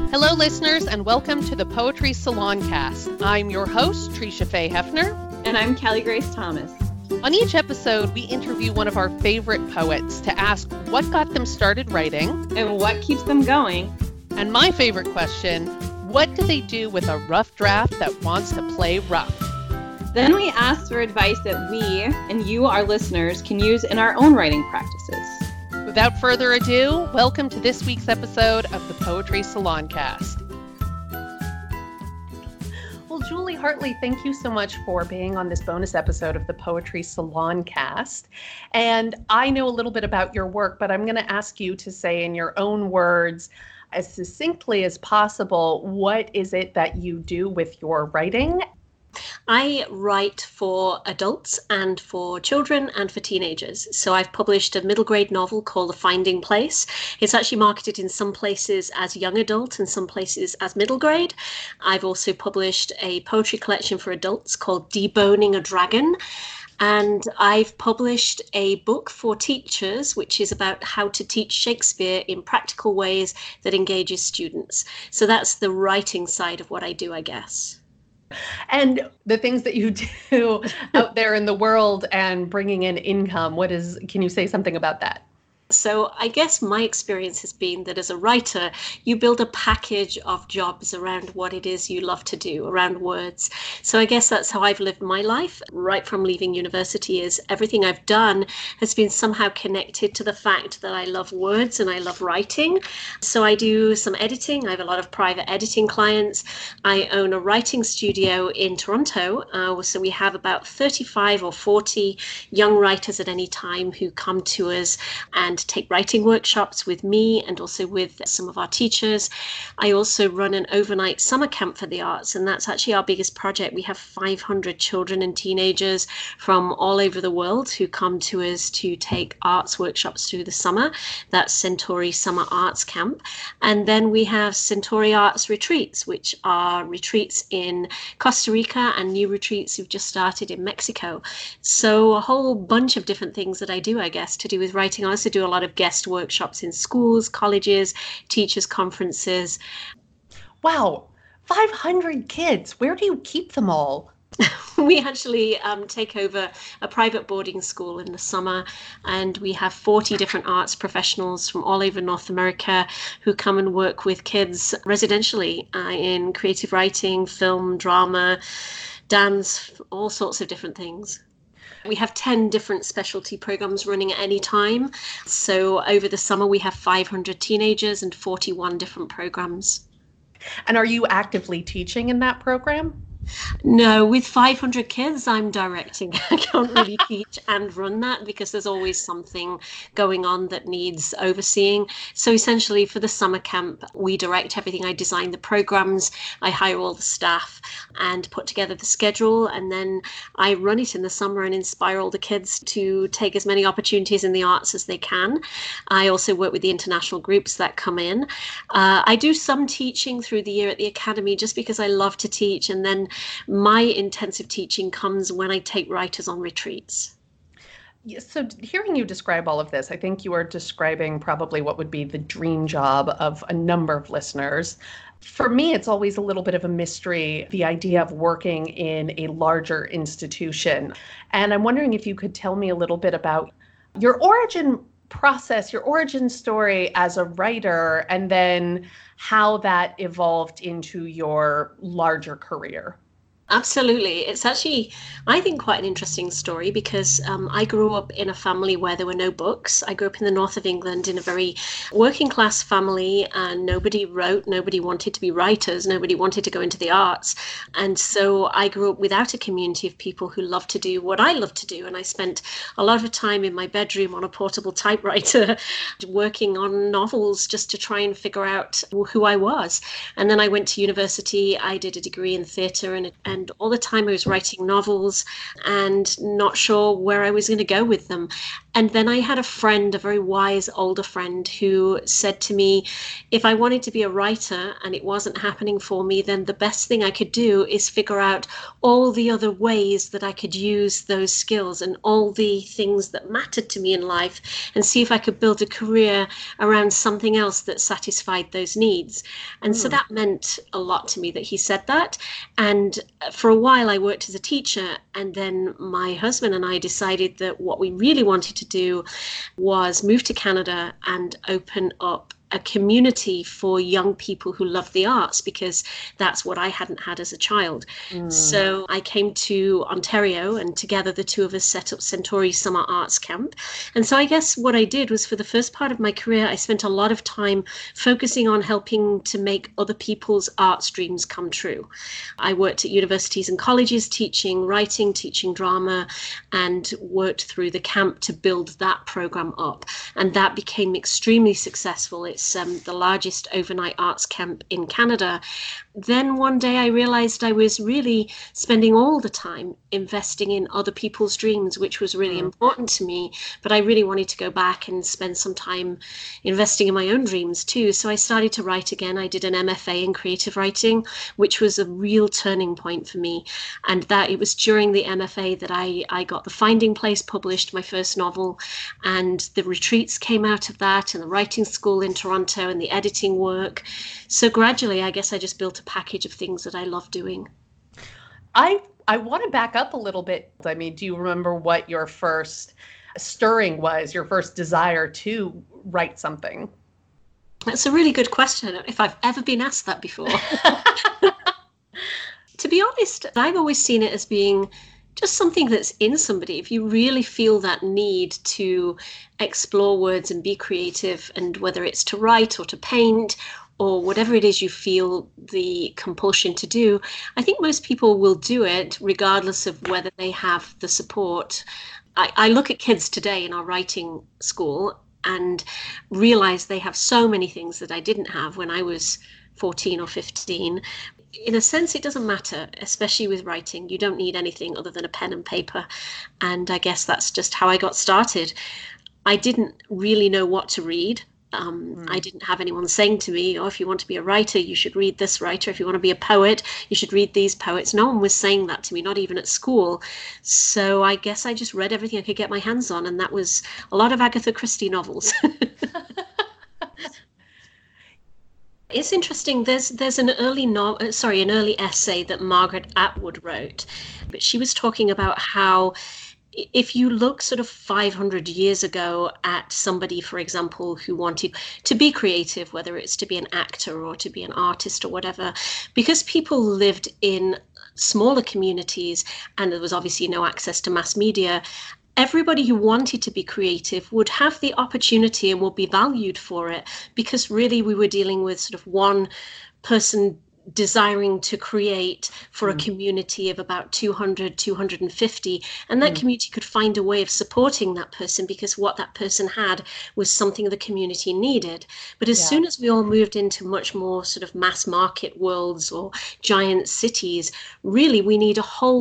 Hello, listeners, and welcome to the Poetry Salon Cast. I'm your host, Tricia Faye Hefner. And I'm Callie Grace Thomas. On each episode, we interview one of our favorite poets to ask what got them started writing. And what keeps them going. And my favorite question, what do they do with a rough draft that wants to play rough? Then we ask for advice that we, and you, our listeners, can use in our own writing practices. Without further ado, welcome to this week's episode of the Poetry Salon Cast. Well, Julie Hartley, thank you so much for being on this bonus episode of the Poetry Salon Cast. And I know a little bit about your work, but I'm going to ask you to say in your own words, as succinctly as possible, what is it that you do with your writing? I write for adults and for children and for teenagers. So I've published a middle grade novel called The Finding Place. It's actually marketed in some places as young adult and some places as middle grade. I've also published a poetry collection for adults called Deboning a Dragon. And I've published a book for teachers, which is about how to teach Shakespeare in practical ways that engages students. So that's the writing side of what I do, I guess. And the things that you do out there in the world and bringing in income, can you say something about that? So I guess my experience has been that as a writer, you build a package of jobs around what it is you love to do, around words. So I guess that's how I've lived my life right from leaving university, is everything I've done has been somehow connected to the fact that I love words and I love writing. So I do some editing. I have a lot of private editing clients. I own a writing studio in Toronto. So we have about 35 or 40 young writers at any time who come to us and take writing workshops with me and also with some of our teachers. I also run an overnight summer camp for the arts, and that's actually our biggest project. We have 500 children and teenagers from all over the world who come to us to take arts workshops through the summer. That's Centauri Summer Arts Camp. And then we have Centauri Arts Retreats, which are retreats in Costa Rica and new retreats we've just started in Mexico. So a whole bunch of different things that I do, I guess, to do with writing. I also do a lot of guest workshops in schools, colleges, teachers' conferences. Wow, 500 kids. Where do you keep them all? We actually take over a private boarding school in the summer, and we have 40 different arts professionals from all over North America who come and work with kids residentially in creative writing, film, drama, dance, all sorts of different things. We have 10 different specialty programs running at any time. So over the summer, we have 500 teenagers and 41 different programs. And are you actively teaching in that program? No, with 500 kids, I'm directing. I can't really teach and run that because there's always something going on that needs overseeing. So essentially for the summer camp, we direct everything. I design the programs, I hire all the staff and put together the schedule. And then I run it in the summer and inspire all the kids to take as many opportunities in the arts as they can. I also work with the international groups that come in. I do some teaching through the year at the academy just because I love to teach. And then my intensive teaching comes when I take writers on retreats. Yes, so hearing you describe all of this, I think you are describing probably what would be the dream job of a number of listeners. For me, it's always a little bit of a mystery, the idea of working in a larger institution. And I'm wondering if you could tell me a little bit about your origin process, your origin story as a writer, and then how that evolved into your larger career. Absolutely. It's actually, I think, quite an interesting story because I grew up in a family where there were no books. I grew up in the north of England in a very working class family, and nobody wrote, nobody wanted to be writers, nobody wanted to go into the arts. And so I grew up without a community of people who loved to do what I love to do. And I spent a lot of time in my bedroom on a portable typewriter working on novels just to try and figure out who I was. And then I went to university. I did a degree in theatre and And all the time I was writing novels and not sure where I was going to go with them. And then I had a friend, a very wise older friend, who said to me, if I wanted to be a writer and it wasn't happening for me, then the best thing I could do is figure out all the other ways that I could use those skills and all the things that mattered to me in life, and see if I could build a career around something else that satisfied those needs. And so that meant a lot to me that he said that. And for a while I worked as a teacher, and then my husband and I decided that what we really wanted to do was move to Canada and open up a community for young people who love the arts, because that's what I hadn't had as a child. So I came to Ontario, and together the two of us set up Centauri Summer Arts Camp. And so I guess what I did was, for the first part of my career, I spent a lot of time focusing on helping to make other people's arts dreams come true. I worked at universities and colleges teaching writing, teaching drama, and worked through the camp to build that program up. And that became extremely successful. It's the largest overnight arts camp in Canada. Then one day I realized I was really spending all the time investing in other people's dreams, which was really important to me. But I really wanted to go back and spend some time investing in my own dreams too. So I started to write again. I did an MFA in creative writing, which was a real turning point for me. And that it was during the MFA that I got The Finding Place published, my first novel, and the retreats came out of that, and the writing school in Toronto, and the editing work. So gradually, I guess I just built a package of things that I love doing. I want to back up a little bit. I mean, do you remember what your first stirring was, your first desire to write something? That's a really good question, if I've ever been asked that before. To be honest, I've always seen it as being just something that's in somebody. If you really feel that need to explore words and be creative, and whether it's to write or to paint or whatever it is you feel the compulsion to do, I think most people will do it regardless of whether they have the support. I look at kids today in our writing school and realize they have so many things that I didn't have when I was 14 or 15. In a sense, it doesn't matter, especially with writing. You don't need anything other than a pen and paper. And I guess that's just how I got started. I didn't really know what to read. I didn't have anyone saying to me, oh, if you want to be a writer, you should read this writer. If you want to be a poet, you should read these poets. No one was saying that to me, not even at school. So I guess I just read everything I could get my hands on. And that was a lot of Agatha Christie novels. It's interesting. There's an early essay that Margaret Atwood wrote, but she was talking about how if you look sort of 500 years ago at somebody, for example, who wanted to be creative, whether it's to be an actor or to be an artist or whatever, because people lived in smaller communities and there was obviously no access to mass media, everybody who wanted to be creative would have the opportunity and would be valued for it, because really we were dealing with sort of one person desiring to create for a community of about 200, 250. And that community could find a way of supporting that person because what that person had was something the community needed. But as soon as we all moved into much more sort of mass market worlds or giant cities, really we need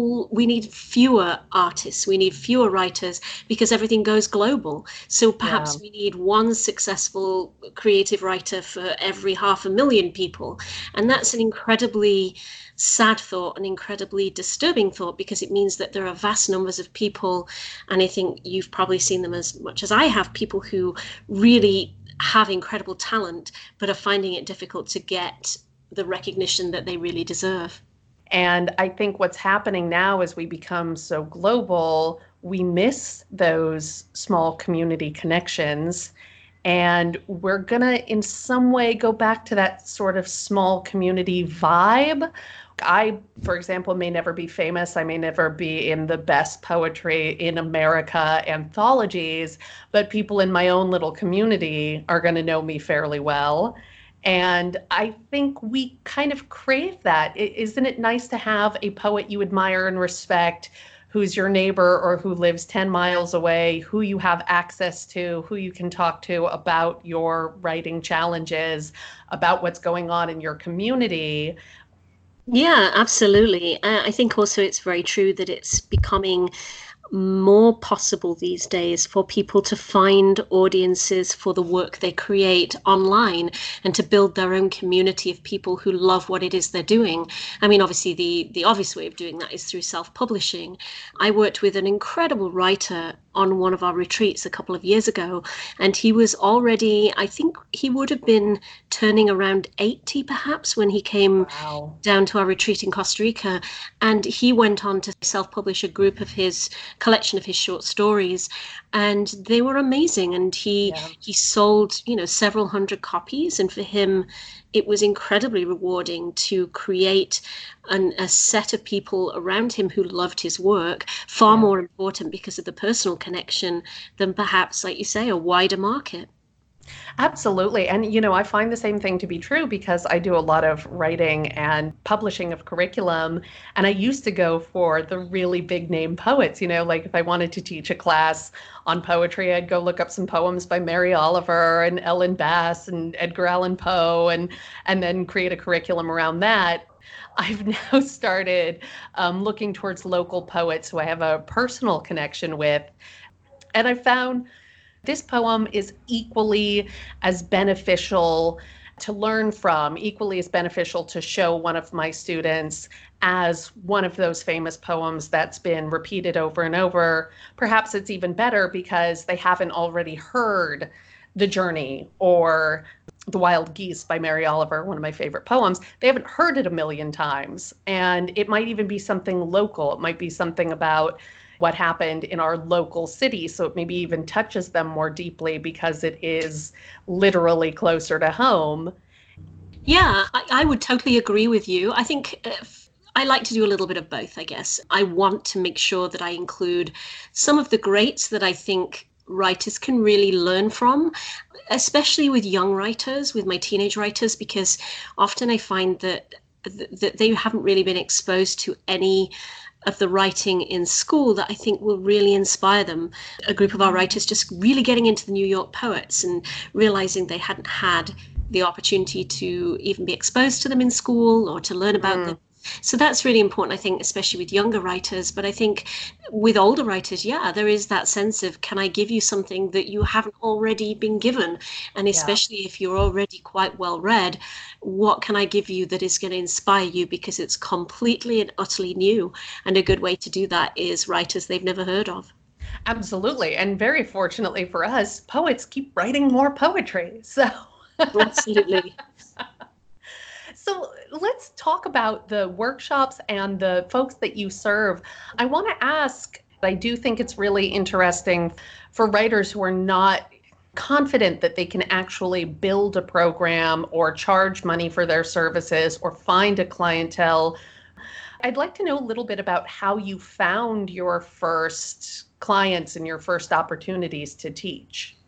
fewer artists, we need fewer writers because everything goes global. So perhaps we need one successful creative writer for every 500,000 people. And that's an incredibly sad thought, an incredibly disturbing thought, because it means that there are vast numbers of people, and I think you've probably seen them as much as I have, people who really have incredible talent but are finding it difficult to get the recognition that they really deserve. And I think what's happening now as we become so global, we miss those small community connections. And we're going to, in some way, go back to that sort of small community vibe. I, for example, may never be famous. I may never be in the best poetry in America anthologies, but people in my own little community are going to know me fairly well. And I think we kind of crave that. Isn't it nice to have a poet you admire and respect, who's your neighbor or who lives 10 miles away, who you have access to, who you can talk to about your writing challenges, about what's going on in your community? Yeah, absolutely. I think also it's very true that it's becoming more possible these days for people to find audiences for the work they create online and to build their own community of people who love what it is they're doing. I mean, obviously, the obvious way of doing that is through self-publishing. I worked with an incredible writer on one of our retreats a couple of years ago, and he was already, I think he would have been turning around 80 perhaps when he came Wow. down to our retreat in Costa Rica. And he went on to self-publish a group of his collection of his short stories, and they were amazing. And Yeah. he sold, several hundred copies, and for him it was incredibly rewarding to create a set of people around him who loved his work, far Yeah. more important because of the personal connection than perhaps, like you say, a wider market. Absolutely. And, you know, I find the same thing to be true because I do a lot of writing and publishing of curriculum. And I used to go for the really big name poets, you know, like if I wanted to teach a class on poetry, I'd go look up some poems by Mary Oliver and Ellen Bass and Edgar Allan Poe and then create a curriculum around that. I've now started looking towards local poets who I have a personal connection with. And I found this poem is equally as beneficial to learn from, equally as beneficial to show one of my students as one of those famous poems that's been repeated over and over. Perhaps it's even better because they haven't already heard The Journey or The Wild Geese by Mary Oliver, one of my favorite poems. They haven't heard it a million times. And it might even be something local. It might be something about what happened in our local city. So it maybe even touches them more deeply because it is literally closer to home. Yeah, I would totally agree with you. I think I like to do a little bit of both, I guess. I want to make sure that I include some of the greats that I think writers can really learn from, especially with young writers, with my teenage writers, because often I find that they haven't really been exposed to any of the writing in school that I think will really inspire them. A group of our writers just really getting into the New York poets and realizing they hadn't had the opportunity to even be exposed to them in school or to learn about them. So that's really important, I think, especially with younger writers. But I think with older writers, yeah, there is that sense of, can I give you something that you haven't already been given? And especially if you're already quite well read, what can I give you that is going to inspire you because it's completely and utterly new? And a good way to do that is writers they've never heard of. Absolutely. And very fortunately for us, poets keep writing more poetry. So Absolutely. So let's talk about the workshops and the folks that you serve. I want to ask, I do think it's really interesting for writers who are not confident that they can actually build a program or charge money for their services or find a clientele. I'd like to know a little bit about how you found your first clients and your first opportunities to teach.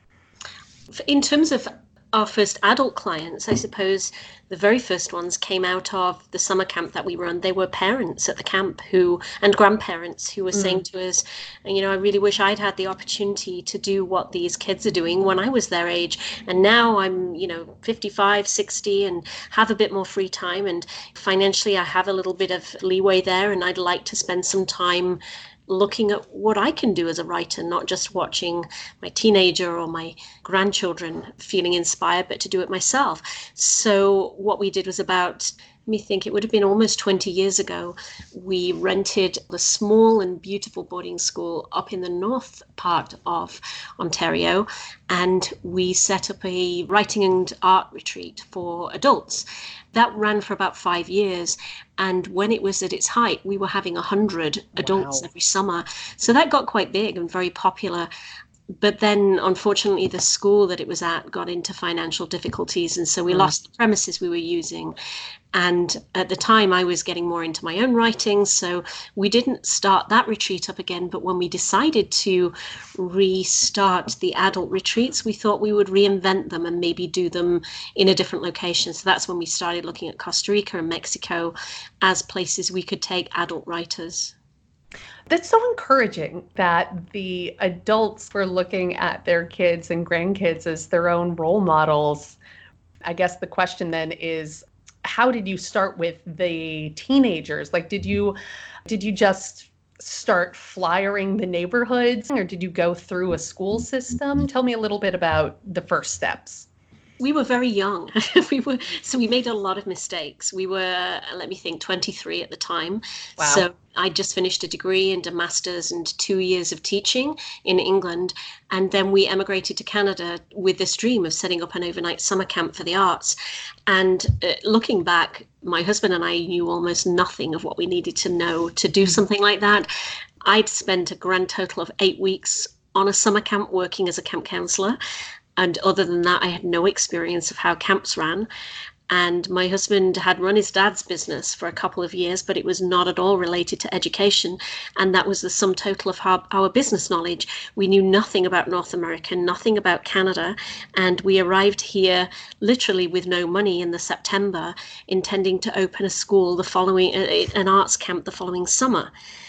In terms of our first adult clients, I suppose the very first ones came out of the summer camp that we run. They were parents at the camp and grandparents who were saying to us, I really wish I'd had the opportunity to do what these kids are doing when I was their age. And now I'm, 55, 60 and have a bit more free time. And financially, I have a little bit of leeway there. And I'd like to spend some time looking at what I can do as a writer, not just watching my teenager or my grandchildren feeling inspired, but to do it myself. So what we did was about, let me think, it would have been almost 20 years ago. We rented a small and beautiful boarding school up in the north part of Ontario, and we set up a writing and art retreat for adults. That ran for about 5 years. And when it was at its height, we were having 100 adults every summer. So that got quite big and very popular. But then, unfortunately, the school that it was at got into financial difficulties. And so we lost the premises we were using. And at the time, I was getting more into my own writing. So we didn't start that retreat up again. But when we decided to restart the adult retreats, we thought we would reinvent them and maybe do them in a different location. So that's when we started looking at Costa Rica and Mexico as places we could take adult writers. That's so encouraging that the adults were looking at their kids and grandkids as their own role models. I guess the question then is, how did you start with the teenagers? Like, did you just start flyering the neighborhoods, or did you go through a school system? Tell me a little bit about the first steps. We were very young. So we made a lot of mistakes. We were, let me think, 23 at the time. Wow. So I just finished a degree and a master's and 2 years of teaching in England. And then we emigrated to Canada with this dream of setting up an overnight summer camp for the arts. And looking back, my husband and I knew almost nothing of what we needed to know to do something like that. I'd spent a grand total of 8 weeks on a summer camp working as a camp counselor. And other than that, I had no experience of how camps ran. And my husband had run his dad's business for a couple of years, but it was not at all related to education. And that was the sum total of our business knowledge. We knew nothing about North America, nothing about Canada. And we arrived here literally with no money in the September, intending to open a school an arts camp the following summer.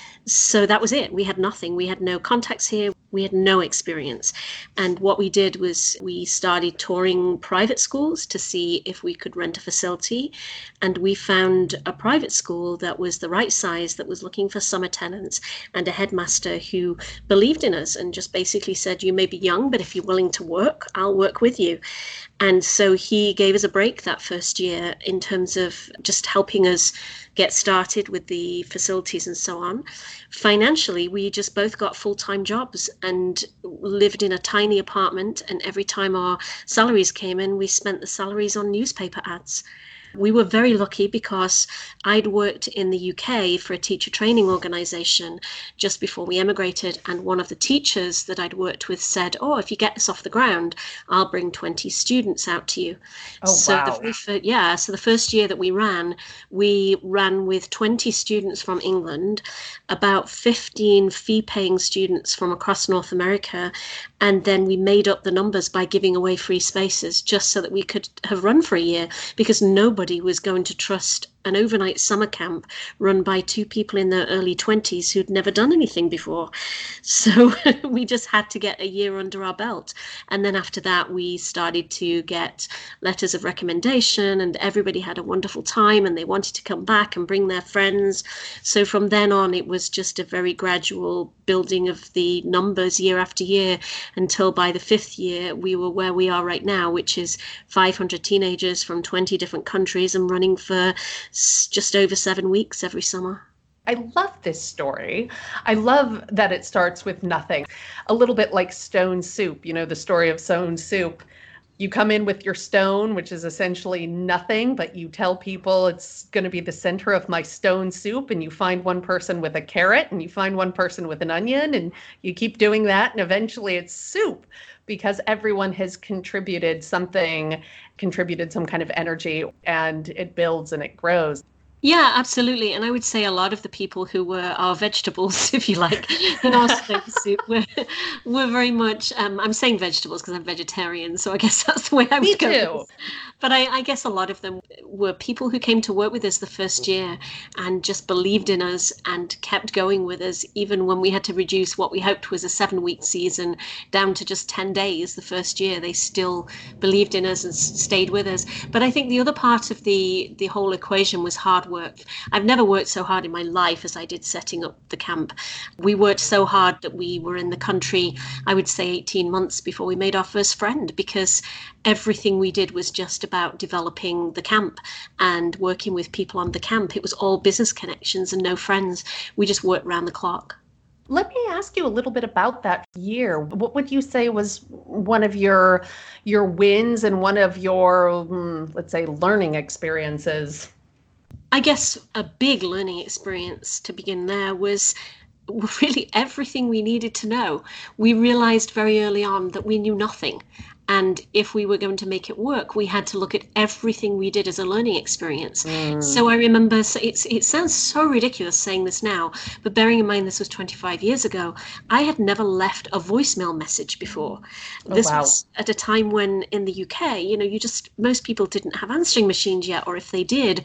So that was it. We had nothing. We had no contacts here. We had no experience. And what we did was we started touring private schools to see if we could rent a facility. And we found a private school that was the right size, that was looking for summer tenants, and a headmaster who believed in us and just basically said, you may be young, but if you're willing to work, I'll work with you. And so he gave us a break that first year in terms of just helping us get started with the facilities and so on. Financially, we just both got full-time jobs and lived in a tiny apartment. And every time our salaries came in, we spent the salaries on newspaper ads. We were very lucky because I'd worked in the UK for a teacher training organisation just before we emigrated, and one of the teachers that I'd worked with said, oh, if you get this off the ground, I'll bring 20 students out to you. Oh, so wow. So the first year that we ran with 20 students from England, about 15 fee-paying students from across North America, and then we made up the numbers by giving away free spaces just so that we could have run for a year, because nobody was going to trust an overnight summer camp run by two people in their early 20s who'd never done anything before. So we just had to get a year under our belt. And then after that, we started to get letters of recommendation, and everybody had a wonderful time and they wanted to come back and bring their friends. So from then on, it was just a very gradual building of the numbers year after year, until by the 5th year, we were where we are right now, which is 500 teenagers from 20 different countries and running for just over 7 weeks every summer. I love this story. I love that it starts with nothing. A little bit like Stone Soup, you know, the story of Stone Soup. You come in with your stone, which is essentially nothing, but you tell people it's going to be the center of my stone soup, and you find one person with a carrot, and you find one person with an onion, and you keep doing that, and eventually it's soup, because everyone has contributed some kind of energy, and it builds and it grows. Yeah, absolutely. And I would say a lot of the people who were our vegetables, if you like, in our stone soup were very much, I'm saying vegetables because I'm vegetarian, so I guess that's the way I would go. Me too. But I guess a lot of them were people who came to work with us the first year and just believed in us and kept going with us, even when we had to reduce what we hoped was a 7-week season down to just 10 days the first year. They still believed in us and stayed with us. But I think the other part of the whole equation was hard work. I've never worked so hard in my life as I did setting up the camp. We worked so hard that we were in the country, I would say 18 months before we made our first friend, because everything we did was just about developing the camp and working with people on the camp. It was all business connections and no friends. We just worked round the clock. Let me ask you a little bit about that year. What would you say was one of your wins and one of your, let's say, learning experiences? I guess a big learning experience to begin there was really everything we needed to know. We realized very early on that we knew nothing. And if we were going to make it work, we had to look at everything we did as a learning experience. So I remember, it sounds so ridiculous saying this now, but bearing in mind this was 25 years ago, I had never left a voicemail message before. This was at a time when in the UK, most people didn't have answering machines yet, or if they did,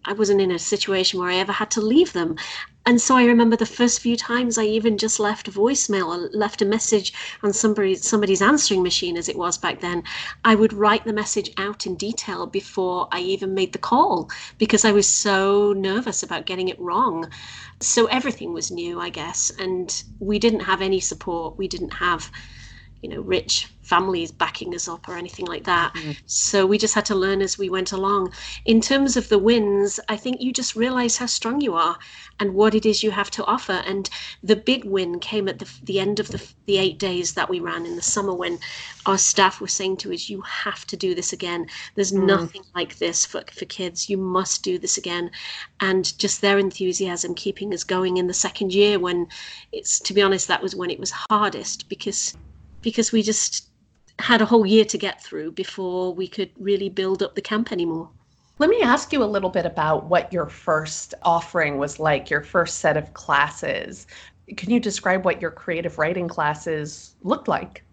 I wasn't in a situation where I ever had to leave them. And so I remember the first few times I even just left a voicemail or left a message on somebody's answering machine, as it was back then. I would write the message out in detail before I even made the call because I was so nervous about getting it wrong. So everything was new, I guess. And we didn't have any support. We didn't have, rich families backing us up or anything like that. So we just had to learn as we went along. In terms of the wins, I think you just realize how strong you are and what it is you have to offer. And the big win came at the end of the 8 days that we ran in the summer, when our staff were saying to us, you have to do this again. There's nothing like this for kids. You must do this again. And just their enthusiasm keeping us going in the second year, when to be honest, that was when it was hardest, because we just had a whole year to get through before we could really build up the camp anymore. Let me ask you a little bit about what your first offering was like, your first set of classes. Can you describe what your creative writing classes looked like?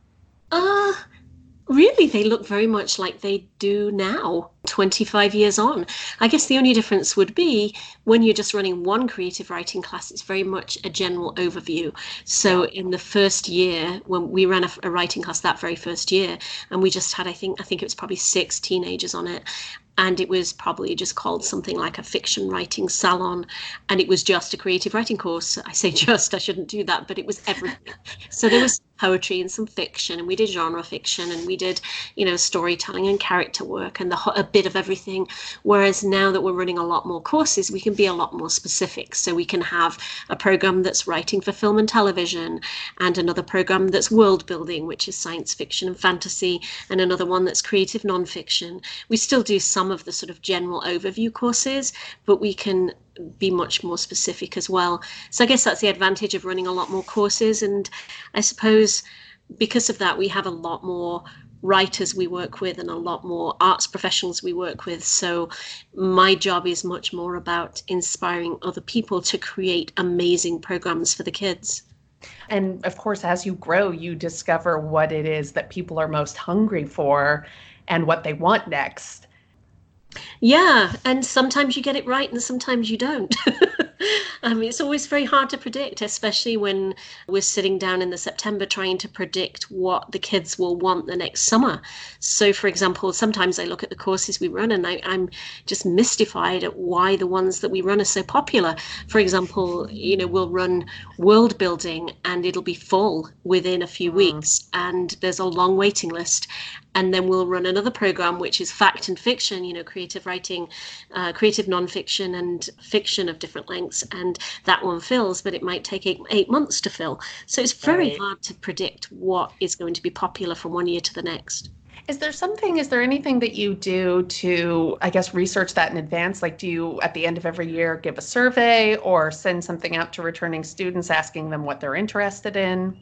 Really, they look very much like they do now, 25 years on. I guess the only difference would be when you're just running one creative writing class, it's very much a general overview. So in the first year, when we ran a writing class that very first year, and we just had, I think it was probably 6 teenagers on it. And it was probably just called something like a fiction writing salon. And it was just a creative writing course. I say just, I shouldn't do that, but it was everything. So there was poetry and some fiction, and we did genre fiction, and we did, storytelling and character work and a bit of everything. Whereas now that we're running a lot more courses, we can be a lot more specific. So we can have a program that's writing for film and television, and another program that's world building, which is science fiction and fantasy, and another one that's creative nonfiction. We still do some of the sort of general overview courses, but we can be much more specific as well. So I guess that's the advantage of running a lot more courses. And I suppose because of that, we have a lot more writers we work with and a lot more arts professionals we work with. So my job is much more about inspiring other people to create amazing programs for the kids. And of course, as you grow, you discover what it is that people are most hungry for and what they want next. Yeah, and sometimes you get it right and sometimes you don't. It's always very hard to predict, especially when we're sitting down in the September trying to predict what the kids will want the next summer. So, for example, sometimes I look at the courses we run and I'm just mystified at why the ones that we run are so popular. For example, we'll run world building and it'll be full within a few weeks, and there's a long waiting list. And then we'll run another program, which is fact and fiction, creative writing, creative nonfiction and fiction of different lengths. And that one fills, but it might take 8 months to fill. So it's very hard to predict what is going to be popular from one year to the next. Is there anything that you do to, I guess, research that in advance? Like, do you, at the end of every year, give a survey or send something out to returning students asking them what they're interested in?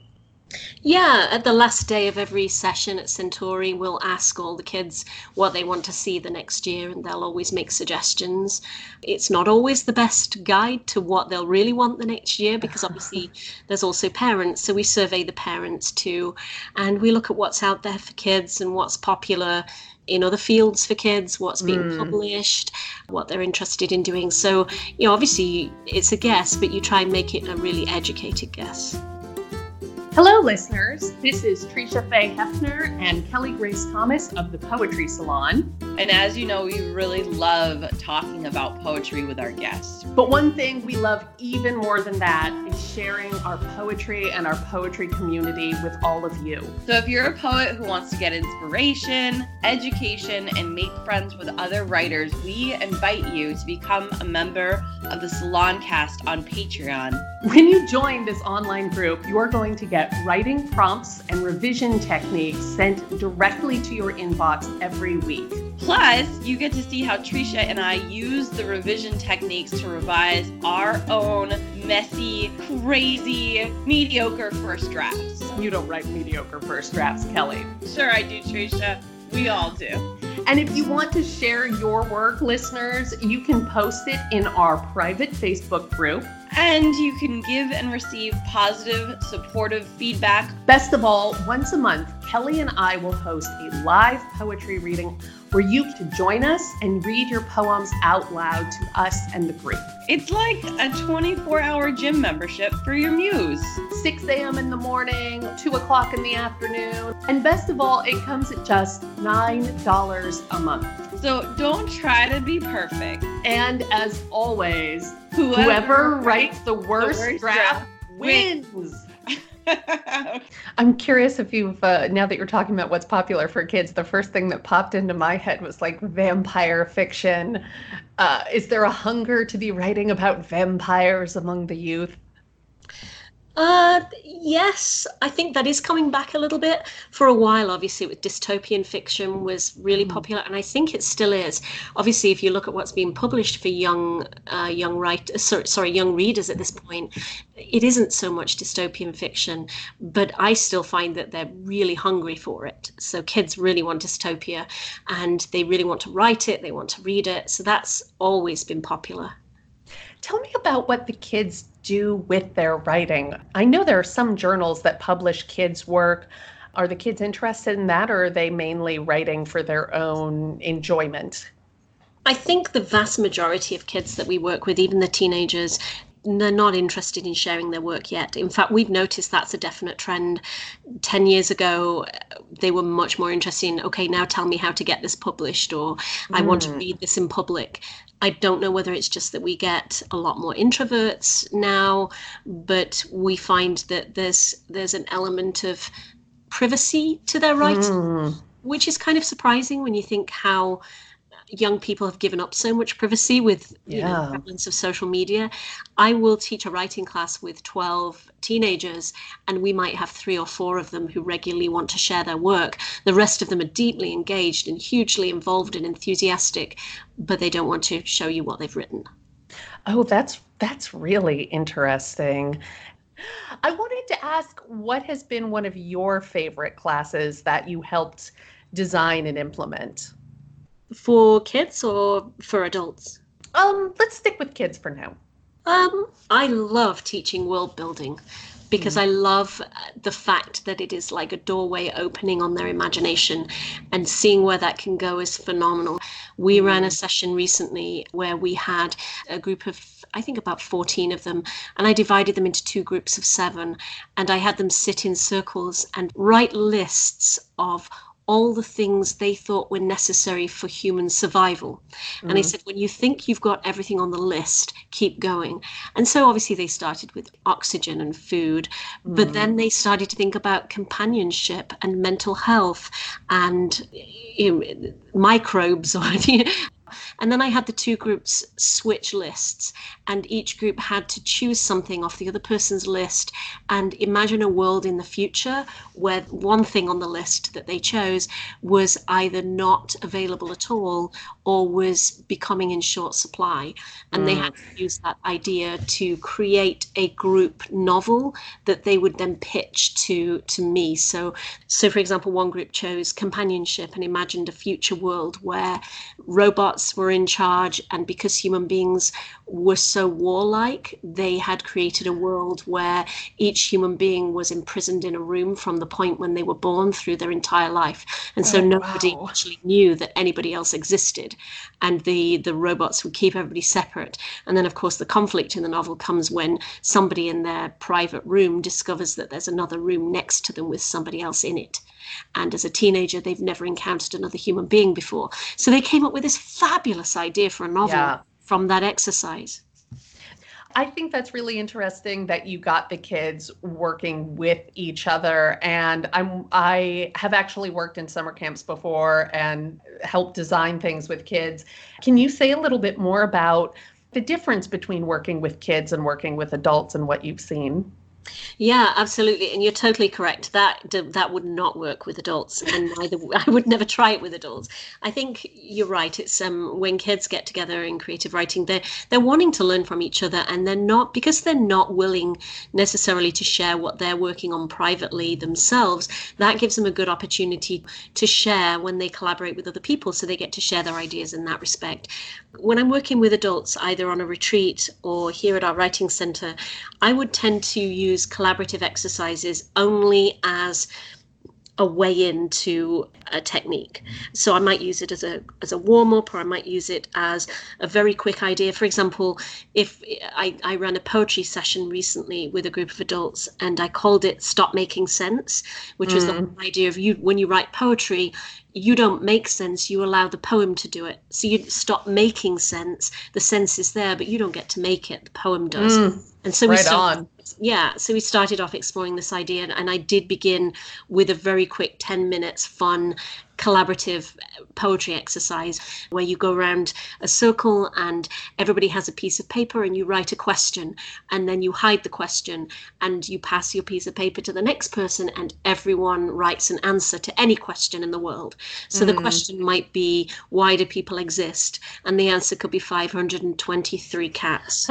Yeah, at the last day of every session at Centauri, we'll ask all the kids what they want to see the next year, and they'll always make suggestions. It's not always the best guide to what they'll really want the next year, because obviously there's also parents, so we survey the parents too, and we look at what's out there for kids and what's popular in other fields for kids, what's being published, what they're interested in doing. So, obviously it's a guess, but you try and make it a really educated guess. Hello, listeners. This is Tricia Faye Hefner and Kelly Grace Thomas of the Poetry Salon. And as you know, we really love talking about poetry with our guests. But one thing we love even more than that is sharing our poetry and our poetry community with all of you. So if you're a poet who wants to get inspiration, education, and make friends with other writers, we invite you to become a member of the Salon Cast on Patreon. When you join this online group, you are going to get writing prompts and revision techniques sent directly to your inbox every week. Plus, you get to see how Tricia and I use the revision techniques to revise our own messy, crazy, mediocre first drafts. You don't write mediocre first drafts, Kelly. Sure I do, Tricia. We all do. And if you want to share your work, listeners, you can post it in our private Facebook group. And you can give and receive positive, supportive feedback. Best of all, once a month, Kelly and I will host a live poetry reading where you can join us and read your poems out loud to us and the group. It's like a 24-hour gym membership for your muse. 6 a.m. in the morning, 2 o'clock in the afternoon. And best of all, it comes at just $9 a month. So don't try to be perfect. And as always, whoever writes the worst draft wins. I'm curious if you've, now that you're talking about what's popular for kids, the first thing that popped into my head was like vampire fiction. Is there a hunger to be writing about vampires among the youth? Yes, I think that is coming back a little bit. For a while, obviously, with dystopian fiction was really popular, and I think it still is. Obviously, if you look at what's being published for young readers at this point, it isn't so much dystopian fiction, but I still find that they're really hungry for it. So kids really want dystopia, and they really want to write it, they want to read it. So that's always been popular. Tell me about what the kids do with their writing. I know there are some journals that publish kids' work. Are the kids interested in that, or are they mainly writing for their own enjoyment? I think the vast majority of kids that we work with, even the teenagers, they're not interested in sharing their work yet. In fact, we've noticed that's a definite trend. 10 years ago, they were much more interested in, okay, now tell me how to get this published, or I want to read this in public. I don't know whether it's just that we get a lot more introverts now, but we find that there's an element of privacy to their writing, which is kind of surprising when you think how young people have given up so much privacy with the prevalence of social media. I will teach a writing class with 12 teenagers, and we might have 3 or 4 of them who regularly want to share their work. The rest of them are deeply engaged and hugely involved and enthusiastic, but they don't want to show you what they've written. Oh, that's really interesting. I wanted to ask, what has been one of your favorite classes that you helped design and implement? For kids or for adults? Let's stick with kids for now. I love teaching world building because I love the fact that it is like a doorway opening on their imagination, and seeing where that can go is phenomenal. We ran a session recently where we had a group of, I think about 14 of them, and I divided them into 2 groups of 7, and I had them sit in circles and write lists of all the things they thought were necessary for human survival. And I said, when you think you've got everything on the list, keep going. And so obviously they started with oxygen and food, but then they started to think about companionship and mental health and microbes. And then I had the 2 groups switch lists, and each group had to choose something off the other person's list and imagine a world in the future where one thing on the list that they chose was either not available at all or was becoming in short supply. And they had to use that idea to create a group novel that they would then pitch to me. So for example, one group chose companionship and imagined a future world where robots were in charge, and because human beings were so warlike, they had created a world where each human being was imprisoned in a room from the point when they were born through their entire life, and so nobody actually knew that anybody else existed, and the robots would keep everybody separate. And then of course the conflict in the novel comes when somebody in their private room discovers that there's another room next to them with somebody else in it. And as a teenager, they've never encountered another human being before. So they came up with this fabulous idea for a novel from that exercise. I think that's really interesting that you got the kids working with each other. And I have actually worked in summer camps before and helped design things with kids. Can you say a little bit more about the difference between working with kids and working with adults and what you've seen? Yeah, absolutely. And you're totally correct. That would not work with adults, and neither I would never try it with adults. I think you're right. It's when kids get together in creative writing, they're wanting to learn from each other, and they're not willing necessarily to share what they're working on privately themselves. That gives them a good opportunity to share when they collaborate with other people, so they get to share their ideas in that respect. When I'm working with adults, either on a retreat or here at our writing center, I would tend to use collaborative exercises only as a way into a technique. So I might use it as a warm-up, or I might use it as a very quick idea. For example, if I ran a poetry session recently with a group of adults, and I called it Stop Making Sense, which was the whole idea of when you write poetry, you don't make sense, you allow the poem to do it. So you stop making sense. The sense is there, but you don't get to make it. The poem does. And so we started off exploring this idea, and I did begin with a very quick 10 minutes fun collaborative poetry exercise where you go around a circle and everybody has a piece of paper and you write a question, and then you hide the question and you pass your piece of paper to the next person, and everyone writes an answer to any question in the world. So the question might be, why do people exist? And the answer could be 523 cats.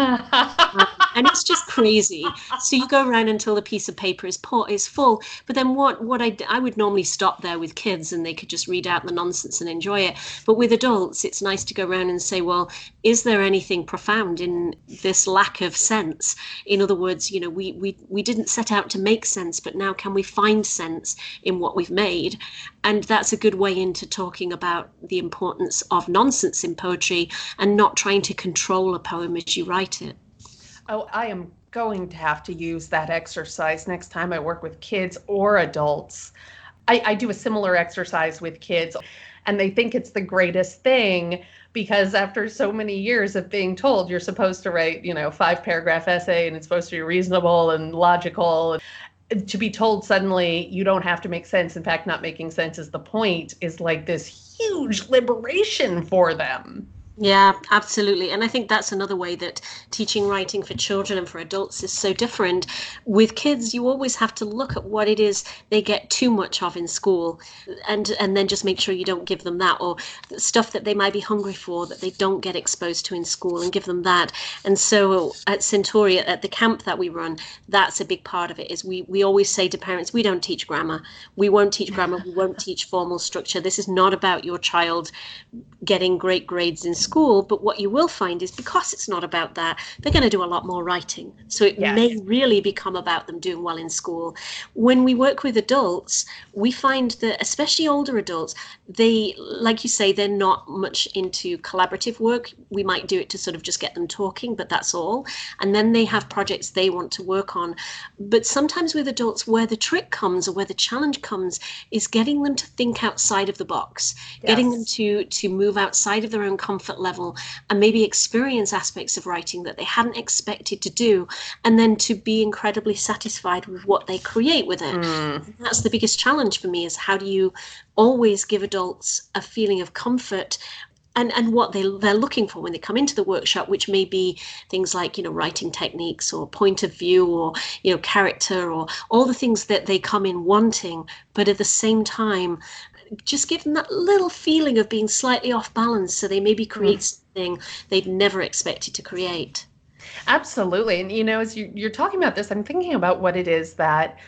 And it's just crazy. So you go around until the piece of paper is full. But then what I would normally stop there with kids, and they could just read out the nonsense and enjoy it. But with adults, it's nice to go around and say, well, is there anything profound in this lack of sense? In other words, we didn't set out to make sense, but now can we find sense in what we've made? And that's a good way into talking about the importance of nonsense in poetry and not trying to control a poem as you write it. Oh, I am going to have to use that exercise next time I work with kids or adults. I do a similar exercise with kids, and they think it's the greatest thing because after so many years of being told you're supposed to write, 5-paragraph essay and it's supposed to be reasonable and logical, to be told suddenly you don't have to make sense. In fact, not making sense is the point, is like this huge liberation for them. Yeah, absolutely. And I think that's another way that teaching writing for children and for adults is so different. With kids, you always have to look at what it is they get too much of in school, and then just make sure you don't give them that, or stuff that they might be hungry for that they don't get exposed to in school, and give them that. And so at Centauri, at the camp that we run, that's a big part of it. Is we always say to parents, we don't teach grammar. We won't teach grammar. We won't teach formal structure. This is not about your child getting great grades in school, but what you will find is, because it's not about that, they're going to do a lot more writing. So it may really become about them doing well in school. When we work with adults, we find that, especially older adults, they, like you say, they're not much into collaborative work. We might do it to sort of just get them talking, but that's all. And then they have projects they want to work on. But sometimes with adults, where the trick comes, or where the challenge comes, is getting them to think outside of the box, getting them to move outside of their own comfort level and maybe experience aspects of writing that they hadn't expected to do, and then to be incredibly satisfied with what they create with it. That's the biggest challenge for me, is how do you always give adults a feeling of comfort and what they're looking for when they come into the workshop, which may be things like, writing techniques or point of view or, character, or all the things that they come in wanting, but at the same time, just give them that little feeling of being slightly off balance, so they maybe create something they'd never expected to create. Absolutely. And, as you're talking about this, I'm thinking about what it is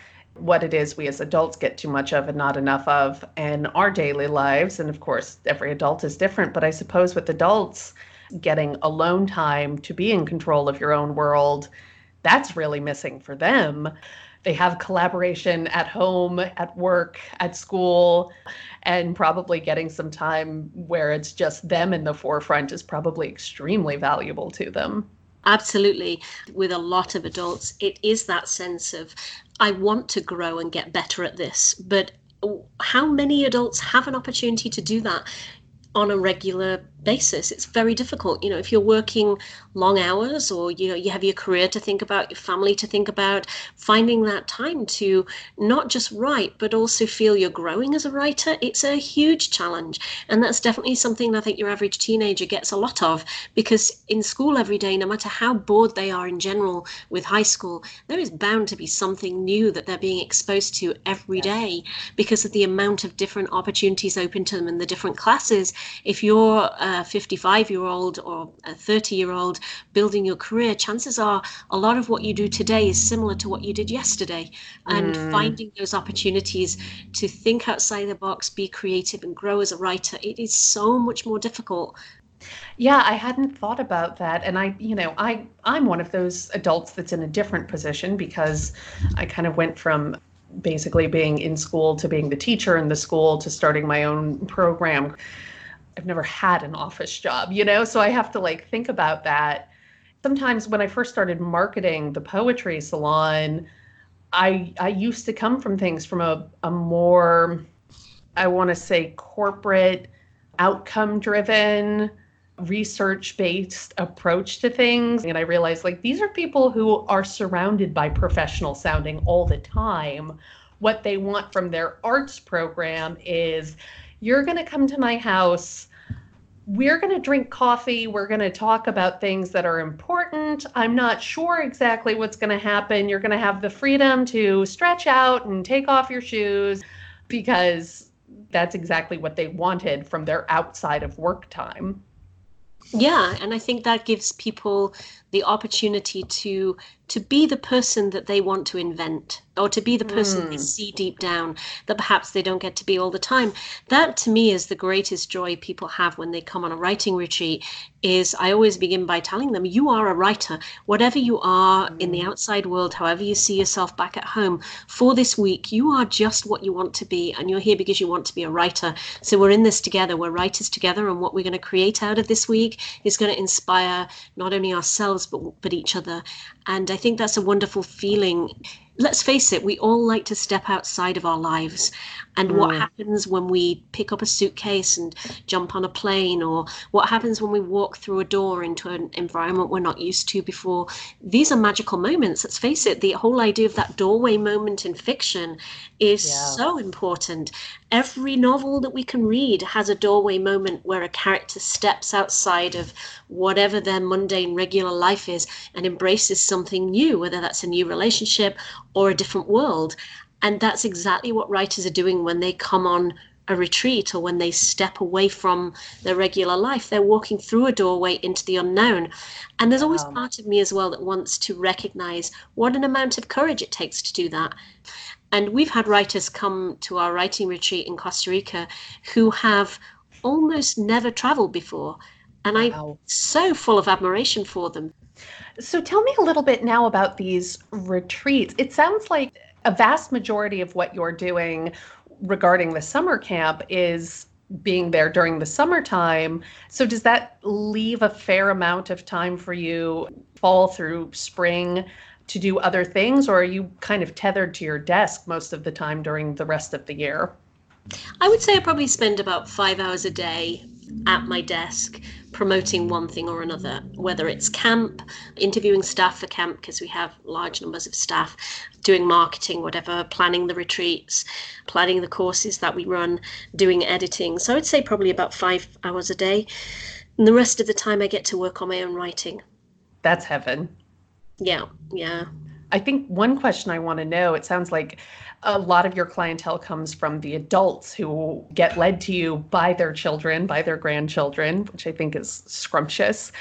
we as adults get too much of and not enough of in our daily lives. And of course, every adult is different. But I suppose with adults, getting alone time to be in control of your own world, that's really missing for them. They have collaboration at home, at work, at school, and probably getting some time where it's just them in the forefront is probably extremely valuable to them. Absolutely. With a lot of adults, it is that sense of, I want to grow and get better at this, but how many adults have an opportunity to do that? on a regular basis. It's very difficult. If you're working long hours, or you have your career to think about, your family to think about, finding that time to not just write but also feel you're growing as a writer, it's a huge challenge. And that's definitely something I think your average teenager gets a lot of, because in school every day, no matter how bored they are in general with high school, there is bound to be something new that they're being exposed to every day because of the amount of different opportunities open to them in the different classes. If you're a 55-year-old or a 30-year-old building your career, chances are a lot of what you do today is similar to what you did yesterday. And finding those opportunities to think outside the box, be creative, and grow as a writer, it is so much more difficult. Yeah, I hadn't thought about that. And I'm one of those adults that's in a different position, because I kind of went from basically being in school to being the teacher in the school to starting my own program. I've never had an office job, so I have to think about that. Sometimes when I first started marketing the poetry salon, I used to come from things from a more, I want to say, corporate, outcome-driven, research-based approach to things. And I realized these are people who are surrounded by professional sounding all the time. What they want from their arts program is, you're going to come to my house, we're going to drink coffee, we're going to talk about things that are important. I'm not sure exactly what's going to happen. You're going to have the freedom to stretch out and take off your shoes, because that's exactly what they wanted from their outside of work time. Yeah, and I think that gives people the opportunity to be the person that they want to invent, or to be the person they see deep down that perhaps they don't get to be all the time. That, to me, is the greatest joy people have when they come on a writing retreat. Is I always begin by telling them, you are a writer. Whatever you are in the outside world, however you see yourself back at home, for this week, you are just what you want to be, and you're here because you want to be a writer. So we're in this together, we're writers together, and what we're going to create out of this week is going to inspire not only ourselves but each other. And I think that's a wonderful feeling. Let's face it, we all like to step outside of our lives. And what happens when we pick up a suitcase and jump on a plane, or what happens when we walk through a door into an environment we're not used to before? These are magical moments. Let's face it, the whole idea of that doorway moment in fiction is so important. Every novel that we can read has a doorway moment where a character steps outside of whatever their mundane, regular life is and embraces something new, whether that's a new relationship or a different world. And that's exactly what writers are doing when they come on a retreat, or when they step away from their regular life. They're walking through a doorway into the unknown. And there's always part of me as well that wants to recognize what an amount of courage it takes to do that. And we've had writers come to our writing retreat in Costa Rica who have almost never traveled before. And I'm so full of admiration for them. So tell me a little bit now about these retreats. It sounds like a vast majority of what you're doing regarding the summer camp is being there during the summertime. So does that leave a fair amount of time for you fall through spring to do other things, or are you kind of tethered to your desk most of the time during the rest of the year? I would say I probably spend about 5 hours a day at my desk promoting one thing or another, whether it's camp, interviewing staff for camp, because we have large numbers of staff, doing marketing, whatever, planning the retreats, planning the courses that we run, doing editing. So I'd say probably about 5 hours a day. And the rest of the time I get to work on my own writing. That's heaven. Yeah. I think one question I want to know, it sounds like a lot of your clientele comes from the adults who get led to you by their children, by their grandchildren, which I think is scrumptious.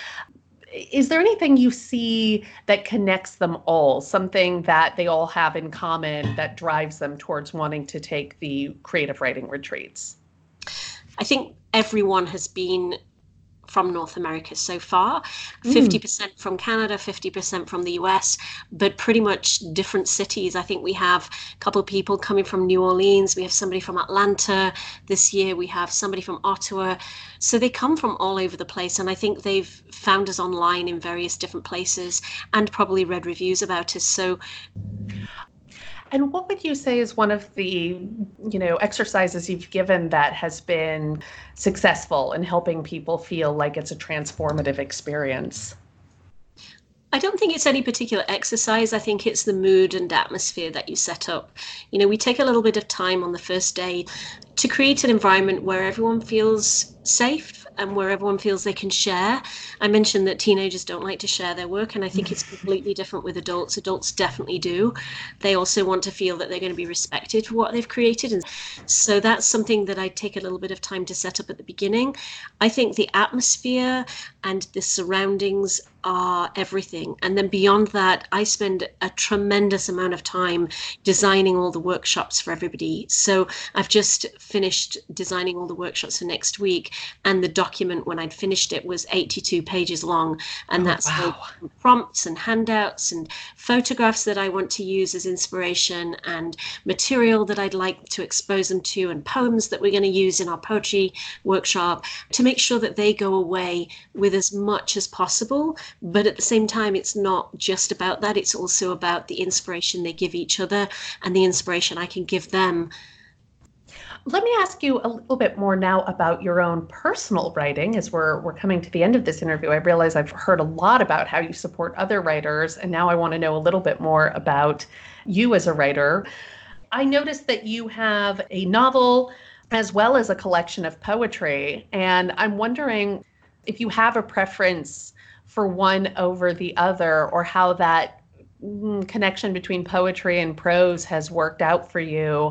Is there anything you see that connects them all, something that they all have in common that drives them towards wanting to take the creative writing retreats? I think everyone has been from North America so far, 50% from Canada, 50% from the US, but pretty much different cities. I think we have a couple of people coming from New Orleans. We have somebody from Atlanta this year. We have somebody from Ottawa. So they come from all over the place. And I think they've found us online in various different places and probably read reviews about us. So And what would you say is one of the, exercises you've given that has been successful in helping people feel like it's a transformative experience? I don't think it's any particular exercise. I think it's the mood and atmosphere that you set up. We take a little bit of time on the first day to create an environment where everyone feels safe and where everyone feels they can share. I mentioned that teenagers don't like to share their work, and I think it's completely different with adults. Adults definitely do. They also want to feel that they're going to be respected for what they've created. And so that's something that I take a little bit of time to set up at the beginning. I think the atmosphere and the surroundings are everything. And then beyond that, I spend a tremendous amount of time designing all the workshops for everybody. So I've just finished designing all the workshops for next week, and the document when I'd finished it was 82 pages long, and that's prompts and handouts and photographs that I want to use as inspiration and material that I'd like to expose them to, and poems that we're going to use in our poetry workshop to make sure that they go away with as much as possible. But at the same time, it's not just about that. It's also about the inspiration they give each other and the inspiration I can give them. Let me ask you a little bit more now about your own personal writing. As we're coming to the end of this interview, I realize I've heard a lot about how you support other writers, and now I want to know a little bit more about you as a writer. I noticed that you have a novel as well as a collection of poetry, and I'm wondering if you have a preference for one over the other, or how that connection between poetry and prose has worked out for you.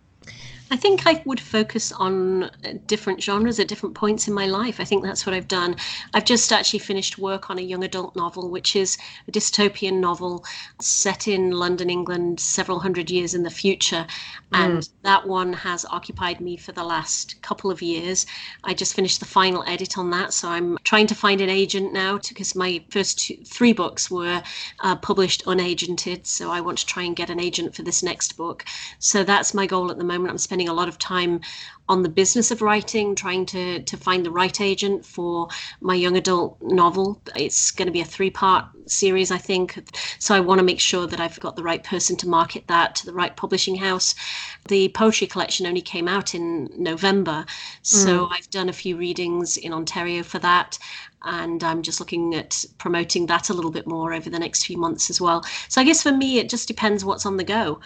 I think I would focus on different genres at different points in my life. I think that's what I've done. I've just actually finished work on a young adult novel, which is a dystopian novel set in London, England, several hundred years in the future. And that one has occupied me for the last couple of years. I just finished the final edit on that. So I'm trying to find an agent now, because my first three books were published unagented. So I want to try and get an agent for this next book. So that's my goal at the moment. I'm spending a lot of time on the business of writing, trying to find the right agent for my young adult novel. It's going to be a 3-part series, I think. So I want to make sure that I've got the right person to market that to the right publishing house. The poetry collection only came out in November. So I've done a few readings in Ontario for that. And I'm just looking at promoting that a little bit more over the next few months as well. So I guess for me, it just depends what's on the go.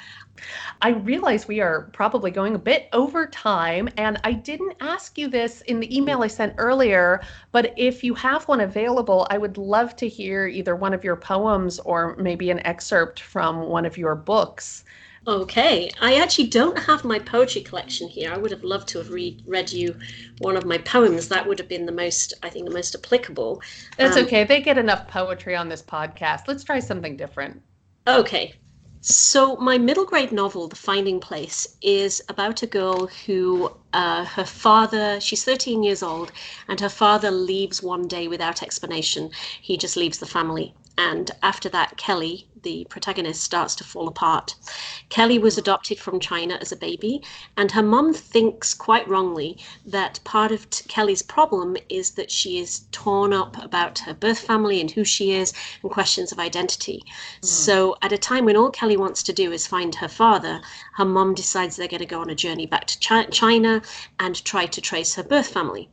I realize we are probably going a bit over time, and I didn't ask you this in the email I sent earlier, but if you have one available, I would love to hear either one of your poems or maybe an excerpt from one of your books. Okay, I actually don't have my poetry collection here. I would have loved to have read you one of my poems. That would have been the most applicable. That's okay. They get enough poetry on this podcast. Let's try something different. Okay. So my middle grade novel, The Finding Place, is about a girl who her father, she's 13 years old, and her father leaves one day without explanation. He just leaves the family. And after that, Kelly, the protagonist, starts to fall apart. Kelly was adopted from China as a baby, and her mum thinks quite wrongly that part of Kelly's problem is that she is torn up about her birth family and who she is and questions of identity. So at a time when all Kelly wants to do is find her father, her mum decides they're going to go on a journey back to China and try to trace her birth family.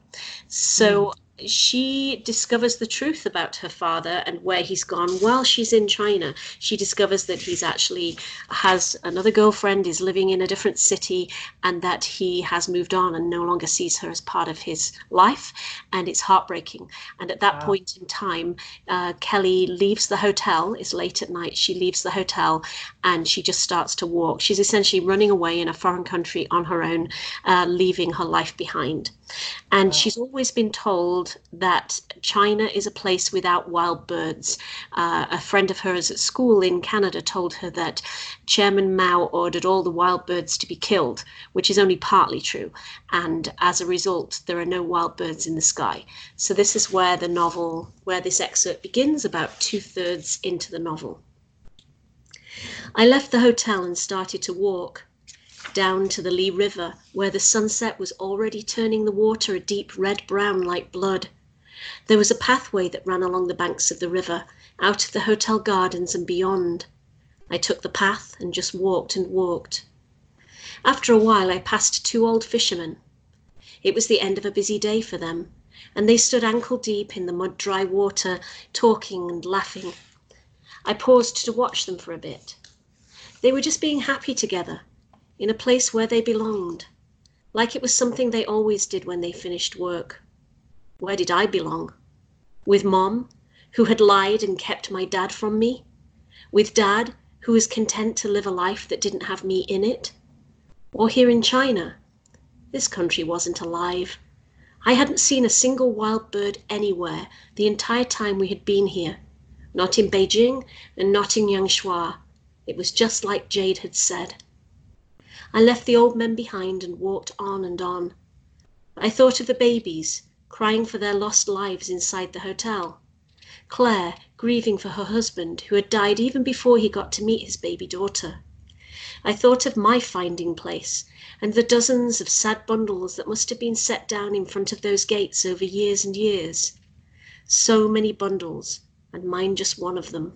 So she discovers the truth about her father and where he's gone while she's in China. She discovers that he's actually has another girlfriend, is living in a different city, and that he has moved on and no longer sees her as part of his life. And it's heartbreaking. And at that point in time, Kelly leaves the hotel. It's late at night. She leaves the hotel and she just starts to walk. She's essentially running away in a foreign country on her own, leaving her life behind. And she's always been told that China is a place without wild birds. A friend of hers at school in Canada told her that Chairman Mao ordered all the wild birds to be killed, which is only partly true. And as a result, there are no wild birds in the sky. So this is where this excerpt begins, about 2/3 into the novel. I left the hotel and started to walk down to the Lee River, where the sunset was already turning the water a deep red-brown like blood. There was a pathway that ran along the banks of the river, out of the hotel gardens and beyond. I took the path and just walked and walked. After a while, I passed 2 old fishermen. It was the end of a busy day for them, and they stood ankle deep in the mud-dry water, talking and laughing. I paused to watch them for a bit. They were just being happy together, in a place where they belonged, like it was something they always did when they finished work. Where did I belong? With Mom, who had lied and kept my dad from me? With Dad, who was content to live a life that didn't have me in it? Or here in China? This country wasn't alive. I hadn't seen a single wild bird anywhere the entire time we had been here. Not in Beijing and not in Yangshuo. It was just like Jade had said. I left the old men behind and walked on and on. I thought of the babies, crying for their lost lives inside the hotel. Claire, grieving for her husband, who had died even before he got to meet his baby daughter. I thought of my finding place and the dozens of sad bundles that must have been set down in front of those gates over years and years. So many bundles, and mine just one of them.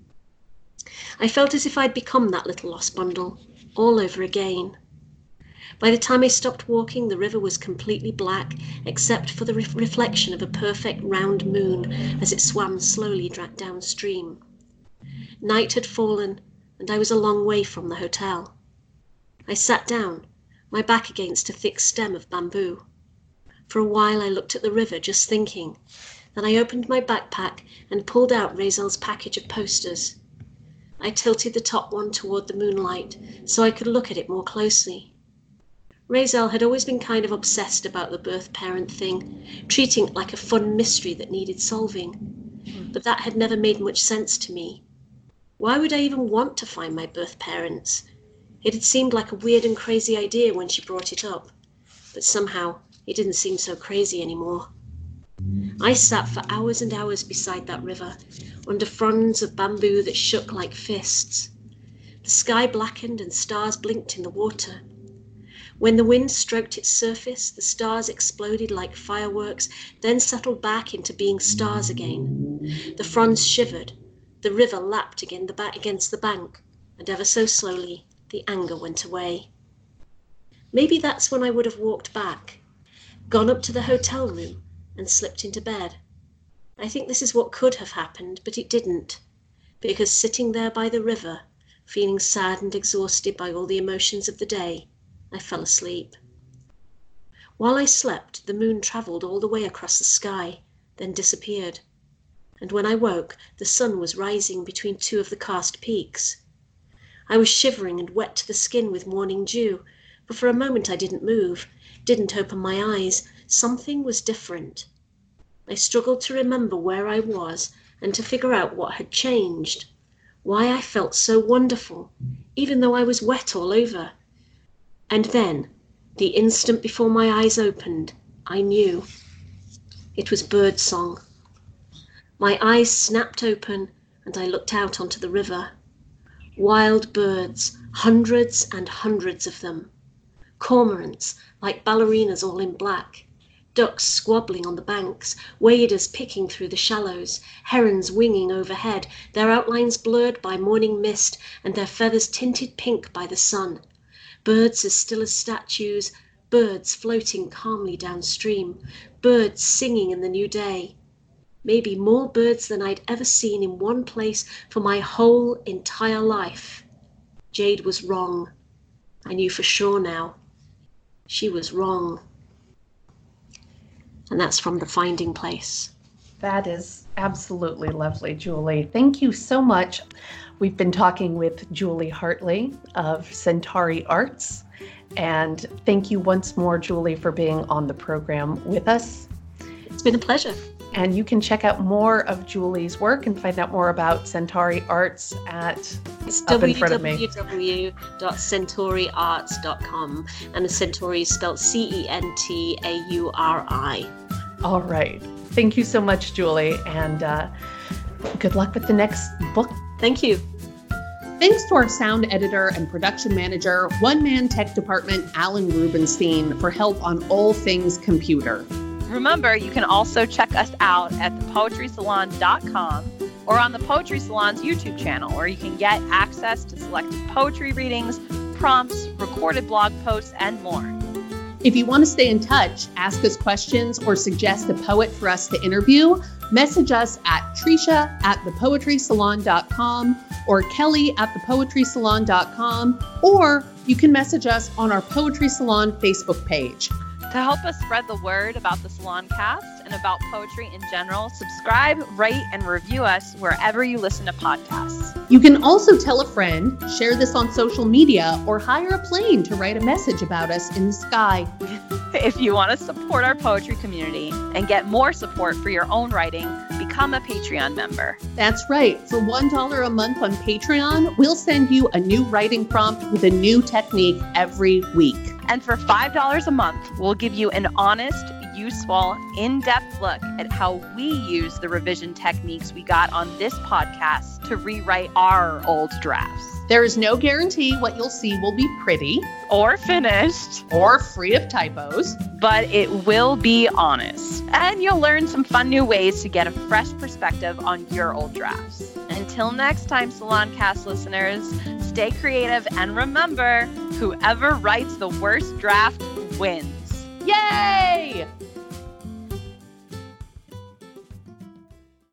I felt as if I'd become that little lost bundle, all over again. By the time I stopped walking, the river was completely black, except for the reflection of a perfect round moon as it swam slowly downstream. Night had fallen, and I was a long way from the hotel. I sat down, my back against a thick stem of bamboo. For a while I looked at the river, just thinking. Then I opened my backpack and pulled out Raisel's package of posters. I tilted the top one toward the moonlight so I could look at it more closely. Raisel had always been kind of obsessed about the birth parent thing, treating it like a fun mystery that needed solving. But that had never made much sense to me. Why would I even want to find my birth parents? It had seemed like a weird and crazy idea when she brought it up, but somehow it didn't seem so crazy anymore. I sat for hours and hours beside that river, under fronds of bamboo that shook like fists. The sky blackened and stars blinked in the water. When the wind stroked its surface, the stars exploded like fireworks, then settled back into being stars again. The fronds shivered, the river lapped against the bank, and ever so slowly the anger went away. Maybe that's when I would have walked back, gone up to the hotel room, and slipped into bed. I think this is what could have happened, but it didn't, because sitting there by the river, feeling sad and exhausted by all the emotions of the day, I fell asleep. While I slept, the moon travelled all the way across the sky, then disappeared. And when I woke, the sun was rising between 2 of the karst peaks. I was shivering and wet to the skin with morning dew, but for a moment I didn't move, didn't open my eyes. Something was different. I struggled to remember where I was and to figure out what had changed, why I felt so wonderful, even though I was wet all over. And then, the instant before my eyes opened, I knew. It was birdsong. My eyes snapped open and I looked out onto the river. Wild birds, hundreds and hundreds of them. Cormorants, like ballerinas all in black. Ducks squabbling on the banks, waders picking through the shallows, herons winging overhead, their outlines blurred by morning mist and their feathers tinted pink by the sun. Birds as still as statues, birds floating calmly downstream, birds singing in the new day. Maybe more birds than I'd ever seen in one place for my whole entire life. Jade was wrong. I knew for sure now. She was wrong. And that's from The Finding Place. That is absolutely lovely, Julie. Thank you so much. We've been talking with Julie Hartley of Centauri Arts. And thank you once more, Julie, for being on the program with us. It's been a pleasure. And you can check out more of Julie's work and find out more about Centauri Arts at It's www.centauriarts.com. And the Centauri is spelled Centauri. All right. Thank you so much, Julie. And good luck with the next book. Thank you. Thanks to our sound editor and production manager, one-man tech department, Alan Rubenstein, for help on all things computer. Remember, you can also check us out at thepoetrysalon.com or on the Poetry Salon's YouTube channel, where you can get access to selected poetry readings, prompts, recorded blog posts, and more. If you want to stay in touch, ask us questions, or suggest a poet for us to interview, message us at Tricia@thepoetrysalon.com or Kelly@thepoetrysalon.com, or you can message us on our Poetry Salon Facebook page. To help us spread the word about the Salon Cast and about poetry in general, subscribe, rate, and review us wherever you listen to podcasts. You can also tell a friend, share this on social media, or hire a plane to write a message about us in the sky. If you want to support our poetry community and get more support for your own writing, become a Patreon member. That's right. For $1 a month on Patreon, we'll send you a new writing prompt with a new technique every week. And for $5 a month, we'll give you an honest, useful, in-depth look at how we use the revision techniques we got on this podcast to rewrite our old drafts. There is no guarantee what you'll see will be pretty, Or finished. or free of typos. But it will be honest. And you'll learn some fun new ways to get a fresh perspective on your old drafts. Until next time, Saloncast listeners, stay creative and remember, whoever writes the worst draft wins. Yay!